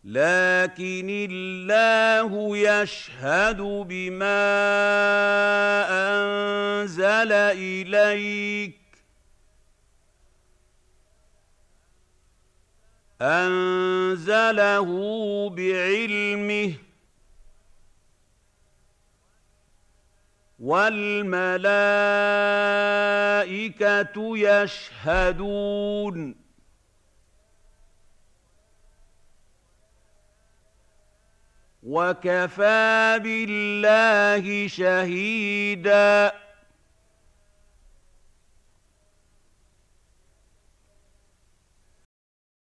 لكن الله يشهد بما أنزل إليك أنزله بعلمه والملائكة يشهدون وكفى بالله شهيداً